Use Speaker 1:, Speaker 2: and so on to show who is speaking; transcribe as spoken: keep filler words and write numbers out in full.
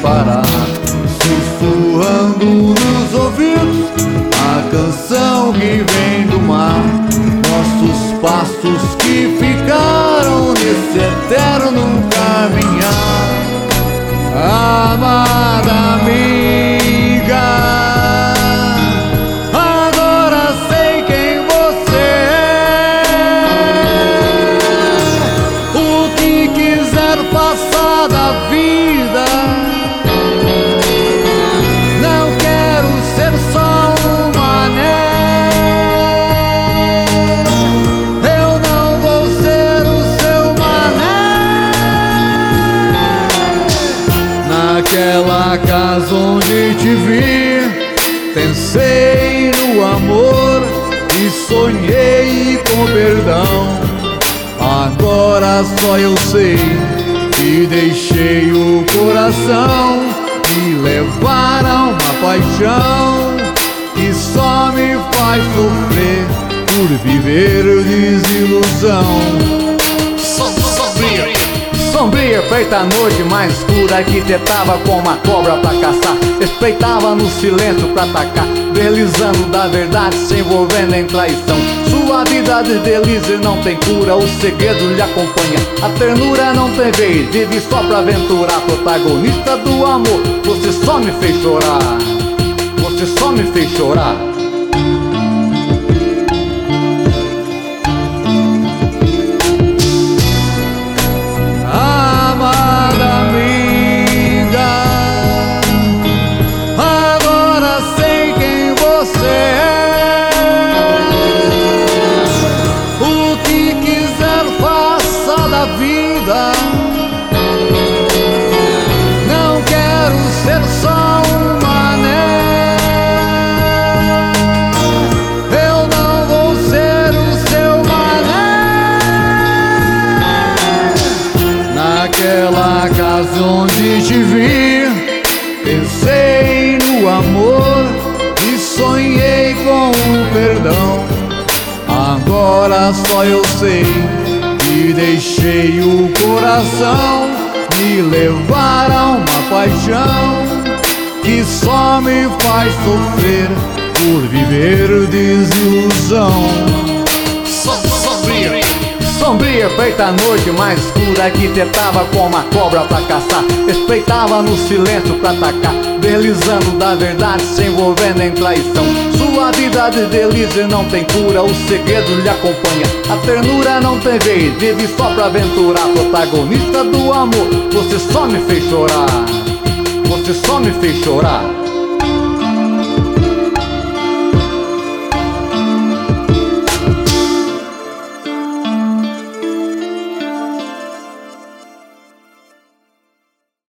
Speaker 1: parar, sussurrando nos ouvidos a canção que vem do mar. Nossos passos que ficaram nesse eterno caminhar. Amada amiga, agora sei quem você é. O que quiser passar da vida, não quero ser só um mané. Eu não vou ser o seu mané. Naquela casa onde te vi, pensei no amor e sonhei com perdão. Agora só eu sei que deixei o coração me levar a uma paixão que só me faz sofrer por viver desilusão.
Speaker 2: Sombria, sombria, feita a noite mais escura que tentava com uma cobra pra caçar. Espreitava no silêncio pra atacar, deslizando da verdade, se envolvendo em traição. Sua vida de delícia não tem cura, o segredo lhe acompanha. A ternura não tem vez, vive só pra aventurar. Protagonista do amor, você só me fez chorar. Você só me fez chorar.
Speaker 1: Não quero ser só um mané. Eu não vou ser o seu mané. Naquela casa onde te vi, pensei no amor e sonhei com o perdão. Agora só eu sei que deixei o coração me levar a uma paixão que só me faz sofrer por viver desilusão.
Speaker 2: Sombria, sombria, feita a noite mais escura que tentava com uma cobra pra caçar. Espreitava no silêncio pra atacar, deslizando da verdade, se envolvendo em traição. Sua vida de delícia não tem cura, o segredo lhe acompanha. A ternura não tem vez, vive só pra aventurar. Protagonista do amor, você só me fez chorar. Você só me fez chorar.